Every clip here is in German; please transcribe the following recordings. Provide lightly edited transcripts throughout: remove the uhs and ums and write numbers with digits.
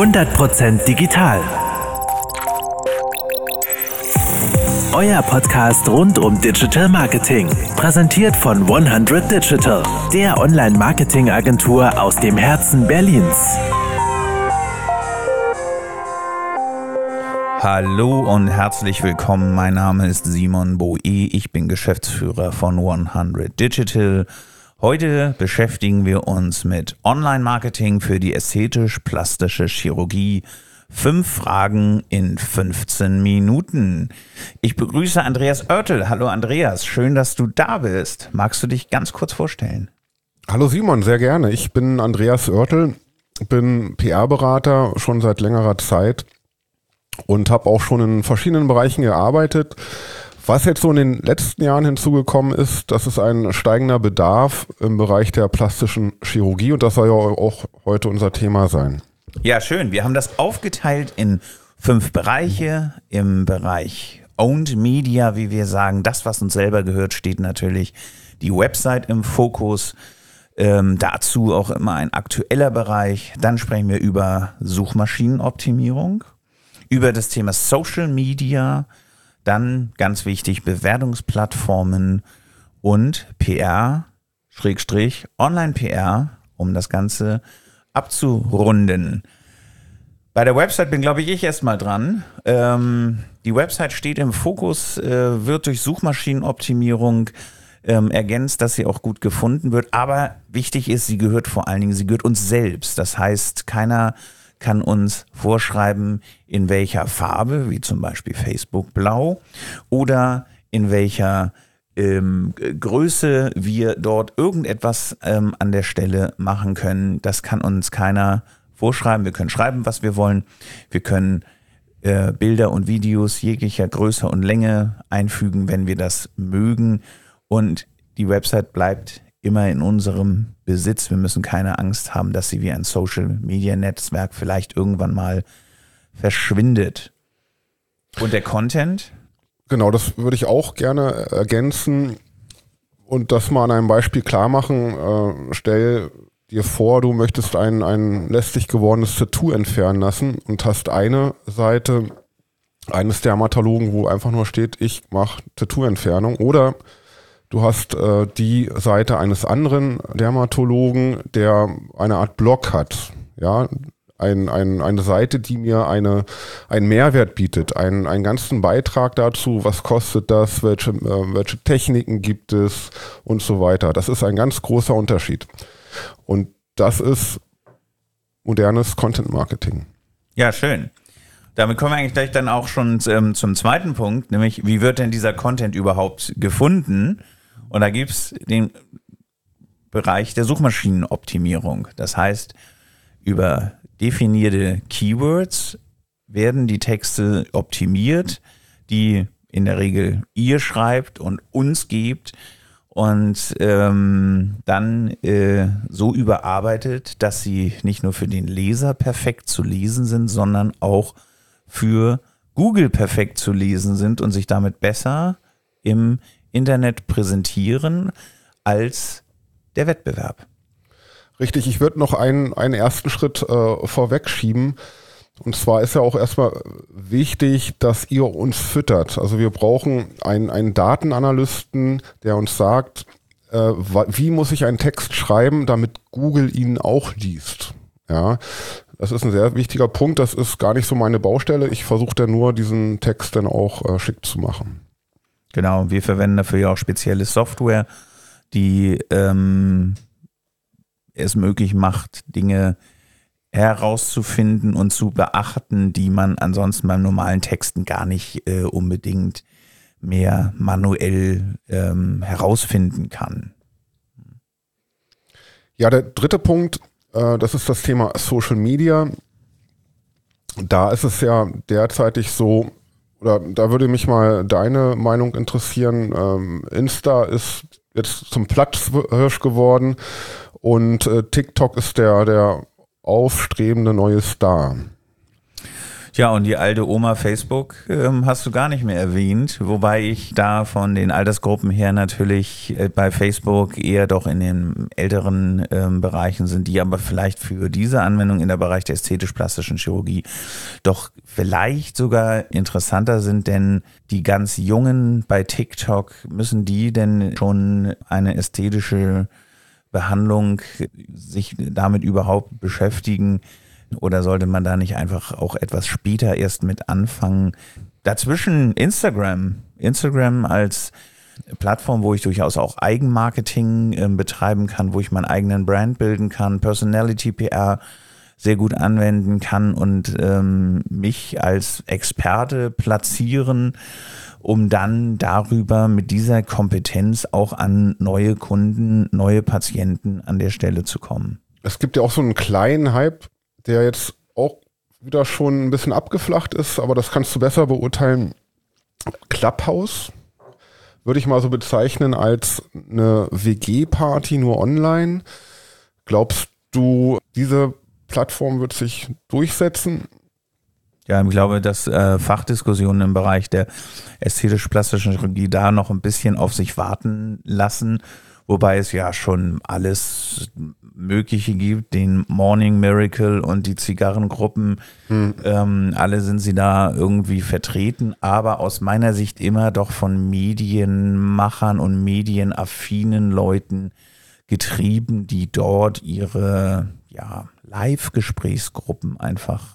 100% digital. Euer Podcast rund um Digital Marketing. Präsentiert von 100 Digital, der Online-Marketing-Agentur aus dem Herzen Berlins. Hallo und herzlich willkommen. Mein Name ist Simon Boe. Ich bin Geschäftsführer von 100 Digital. Heute beschäftigen wir uns mit Online-Marketing für die ästhetisch-plastische Chirurgie. 5 Fragen in 15 Minuten. Ich begrüße Andreas Oertel. Hallo Andreas, schön, dass du da bist. Magst du dich ganz kurz vorstellen? Hallo Simon, sehr gerne. Ich bin Andreas Oertel, bin PR-Berater schon seit längerer Zeit und habe auch schon in verschiedenen Bereichen gearbeitet. Was jetzt so in den letzten Jahren hinzugekommen ist, das ist ein steigender Bedarf im Bereich der plastischen Chirurgie und das soll ja auch heute unser Thema sein. Ja, schön. Wir haben das aufgeteilt in 5 Bereiche. Im Bereich Owned Media, wie wir sagen, das, was uns selber gehört, steht natürlich die Website im Fokus. Dazu auch immer ein aktueller Bereich. Dann sprechen wir über Suchmaschinenoptimierung, über das Thema Social Media, dann ganz wichtig Bewertungsplattformen und PR, Online-PR, um das Ganze abzurunden. Bei der Website bin, glaube ich erstmal dran. Die Website steht im Fokus, wird durch Suchmaschinenoptimierung ergänzt, dass sie auch gut gefunden wird. Aber wichtig ist, sie gehört uns selbst. Das heißt, keiner kann uns vorschreiben, in welcher Farbe, wie zum Beispiel Facebook Blau, oder in welcher Größe wir dort irgendetwas an der Stelle machen können. Das kann uns keiner vorschreiben. Wir können schreiben, was wir wollen. Wir können Bilder und Videos jeglicher Größe und Länge einfügen, wenn wir das mögen. Und die Website bleibt immer in unserem Besitz. Wir müssen keine Angst haben, dass sie wie ein Social-Media-Netzwerk vielleicht irgendwann mal verschwindet. Und der Content? Genau, das würde ich auch gerne ergänzen und das mal an einem Beispiel klar machen. Stell dir vor, du möchtest ein lästig gewordenes Tattoo entfernen lassen und hast eine Seite eines Dermatologen, wo einfach nur steht, ich mache Tattoo-Entfernung, oder du hast die Seite eines anderen Dermatologen, der eine Art Blog hat, ja, eine Seite, die mir einen Mehrwert bietet, einen ganzen Beitrag dazu, was kostet das, welche Techniken gibt es und so weiter. Das ist ein ganz großer Unterschied. Und das ist modernes Content Marketing. Ja, schön. Damit kommen wir eigentlich gleich dann auch schon zum zweiten Punkt, nämlich wie wird denn dieser Content überhaupt gefunden? Und da gibt es den Bereich der Suchmaschinenoptimierung. Das heißt, über definierte Keywords werden die Texte optimiert, die in der Regel ihr schreibt und uns gebt und dann so überarbeitet, dass sie nicht nur für den Leser perfekt zu lesen sind, sondern auch für Google perfekt zu lesen sind und sich damit besser im Internet präsentieren als der Wettbewerb. Richtig, ich würde noch einen ersten Schritt vorwegschieben. Und zwar ist ja auch erstmal wichtig, dass ihr uns füttert. Also wir brauchen einen Datenanalysten, der uns sagt, wie muss ich einen Text schreiben, damit Google ihn auch liest. Ja, das ist ein sehr wichtiger Punkt. Das ist gar nicht so meine Baustelle. Ich versuche dann nur, diesen Text dann auch schick zu machen. Genau, wir verwenden dafür ja auch spezielle Software, die es möglich macht, Dinge herauszufinden und zu beachten, die man ansonsten beim normalen Texten gar nicht unbedingt mehr manuell herausfinden kann. Ja, der dritte Punkt, das ist das Thema Social Media. Da ist es ja derzeitig so, oder da würde mich mal deine Meinung interessieren. Insta ist jetzt zum Platzhirsch geworden und TikTok ist der aufstrebende neue Star. Tja, und die alte Oma Facebook hast du gar nicht mehr erwähnt, wobei ich da von den Altersgruppen her natürlich bei Facebook eher doch in den älteren Bereichen sind, die aber vielleicht für diese Anwendung in der Bereich der ästhetisch-plastischen Chirurgie doch vielleicht sogar interessanter sind, denn die ganz Jungen bei TikTok, müssen die denn schon eine ästhetische Behandlung sich damit überhaupt beschäftigen? Oder sollte man da nicht einfach auch etwas später erst mit anfangen? Dazwischen Instagram. Instagram als Plattform, wo ich durchaus auch Eigenmarketing betreiben kann, wo ich meinen eigenen Brand bilden kann, Personality PR sehr gut anwenden kann und mich als Experte platzieren, um dann darüber mit dieser Kompetenz auch an neue Kunden, neue Patienten an der Stelle zu kommen. Es gibt ja auch so einen kleinen Hype, der jetzt auch wieder schon ein bisschen abgeflacht ist, aber das kannst du besser beurteilen. Clubhouse würde ich mal so bezeichnen als eine WG-Party nur online. Glaubst du, diese Plattform wird sich durchsetzen? Ja, ich glaube, dass Fachdiskussionen im Bereich der ästhetisch-plastischen Chirurgie da noch ein bisschen auf sich warten lassen, wobei es ja schon alles Mögliche gibt, den Morning Miracle und die Zigarrengruppen, alle sind sie da irgendwie vertreten, aber aus meiner Sicht immer doch von Medienmachern und medienaffinen Leuten getrieben, die dort ihre Live-Gesprächsgruppen einfach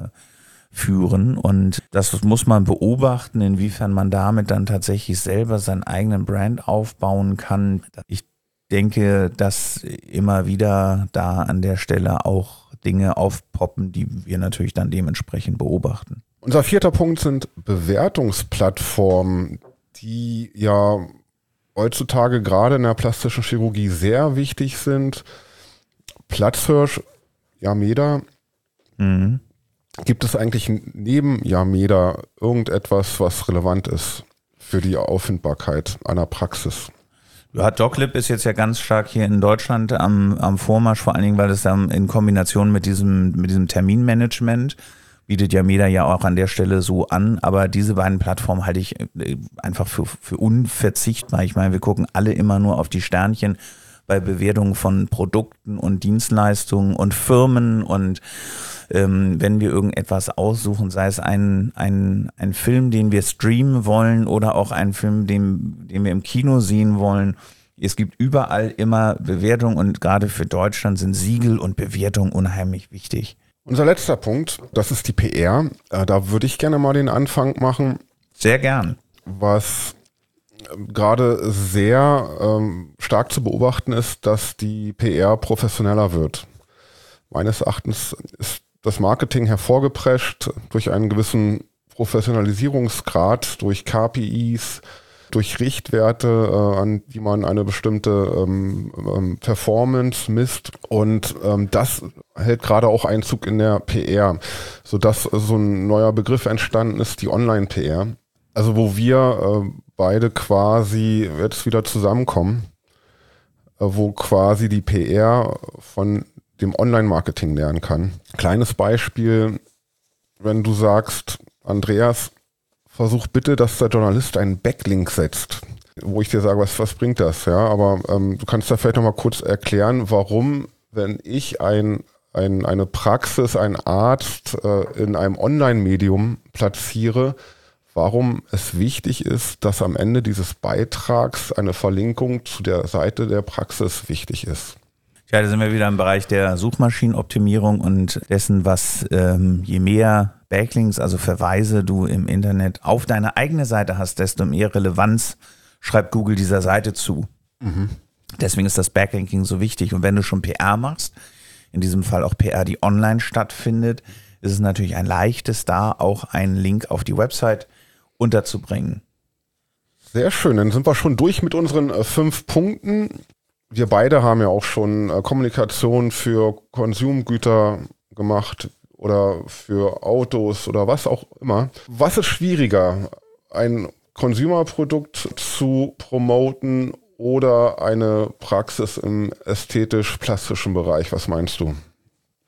führen, und das muss man beobachten, inwiefern man damit dann tatsächlich selber seinen eigenen Brand aufbauen kann. Ich denke, dass immer wieder da an der Stelle auch Dinge aufpoppen, die wir natürlich dann dementsprechend beobachten. Unser 4. Punkt sind Bewertungsplattformen, die ja heutzutage gerade in der plastischen Chirurgie sehr wichtig sind. Platzhirsch, Yameda. Gibt es eigentlich neben Yameda irgendetwas, was relevant ist für die Auffindbarkeit einer Praxis? Ja, Doclib ist jetzt ja ganz stark hier in Deutschland am Vormarsch, vor allen Dingen, weil es in Kombination mit diesem Terminmanagement bietet Yameda ja auch an der Stelle so an, aber diese beiden Plattformen halte ich einfach für unverzichtbar. Ich meine, wir gucken alle immer nur auf die Sternchen bei Bewertungen von Produkten und Dienstleistungen und Firmen, und wenn wir irgendetwas aussuchen, sei es ein Film, den wir streamen wollen, oder auch ein Film, den wir im Kino sehen wollen, es gibt überall immer Bewertungen, und gerade für Deutschland sind Siegel und Bewertungen unheimlich wichtig. Unser letzter Punkt, das ist die PR. Da würde ich gerne mal den Anfang machen. Sehr gern. Was gerade sehr stark zu beobachten ist, dass die PR professioneller wird. Meines Erachtens ist das Marketing hervorgeprescht durch einen gewissen Professionalisierungsgrad, durch KPIs, durch Richtwerte, an die man eine bestimmte Performance misst. Und das hält gerade auch Einzug in der PR, sodass so ein neuer Begriff entstanden ist, die Online-PR. Also wo wir beide quasi jetzt wieder zusammenkommen, wo quasi die PR von dem Online-Marketing lernen kann. Kleines Beispiel, wenn du sagst, Andreas, versuch bitte, dass der Journalist einen Backlink setzt, wo ich dir sage, was bringt das? Ja, aber du kannst da vielleicht nochmal kurz erklären, warum, wenn ich eine Praxis, einen Arzt in einem Online-Medium platziere, warum es wichtig ist, dass am Ende dieses Beitrags eine Verlinkung zu der Seite der Praxis wichtig ist. Ja, da sind wir wieder im Bereich der Suchmaschinenoptimierung und dessen, was je mehr Backlinks, also Verweise du im Internet auf deine eigene Seite hast, desto mehr Relevanz schreibt Google dieser Seite zu. Deswegen ist das Backlinking so wichtig. Und wenn du schon PR machst, in diesem Fall auch PR, die online stattfindet, ist es natürlich ein leichtes, da auch einen Link auf die Website unterzubringen. Sehr schön, dann sind wir schon durch mit unseren 5 Punkten. Wir beide haben ja auch schon Kommunikation für Konsumgüter gemacht oder für Autos oder was auch immer. Was ist schwieriger, ein Consumer-Produkt zu promoten oder eine Praxis im ästhetisch-plastischen Bereich? Was meinst du?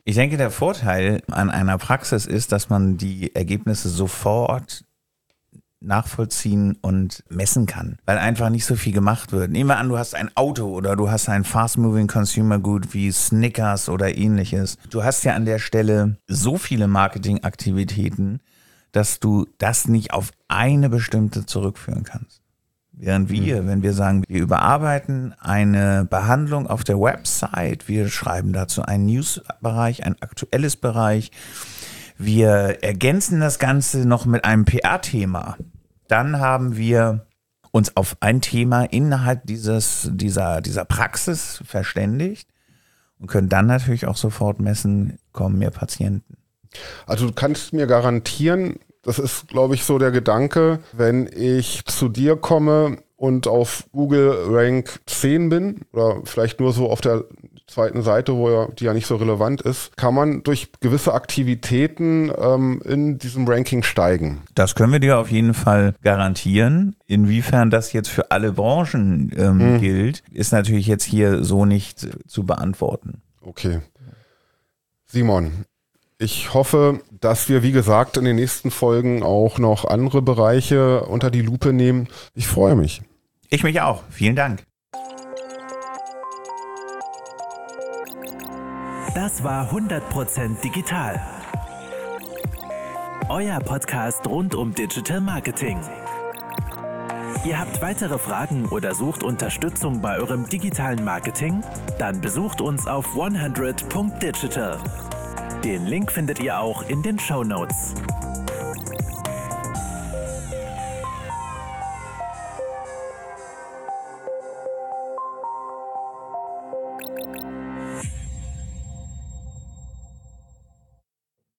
Ich denke, der Vorteil an einer Praxis ist, dass man die Ergebnisse sofort nachvollziehen und messen kann, weil einfach nicht so viel gemacht wird. Nehmen wir an, du hast ein Auto oder du hast ein fast-moving Consumer Good wie Snickers oder ähnliches. Du hast ja an der Stelle so viele Marketingaktivitäten, dass du das nicht auf eine bestimmte zurückführen kannst. Während wenn wir sagen, wir überarbeiten eine Behandlung auf der Website, wir schreiben dazu einen News-Bereich, ein aktuelles Bereich, wir ergänzen das Ganze noch mit einem PR-Thema. Dann haben wir uns auf ein Thema innerhalb dieser Praxis verständigt und können dann natürlich auch sofort messen, kommen mehr Patienten. Also du kannst mir garantieren, das ist, glaube ich, so der Gedanke, wenn ich zu dir komme und auf Google Rank 10 bin oder vielleicht nur so auf der zweiten Seite, die ja nicht so relevant ist, kann man durch gewisse Aktivitäten in diesem Ranking steigen. Das können wir dir auf jeden Fall garantieren. Inwiefern das jetzt für alle Branchen gilt, ist natürlich jetzt hier so nicht zu beantworten. Okay. Simon, ich hoffe, dass wir, wie gesagt, in den nächsten Folgen auch noch andere Bereiche unter die Lupe nehmen. Ich freue mich. Ich mich auch. Vielen Dank. Das war 100% digital. Euer Podcast rund um Digital Marketing. Ihr habt weitere Fragen oder sucht Unterstützung bei eurem digitalen Marketing? Dann besucht uns auf 100.digital. Den Link findet ihr auch in den Shownotes.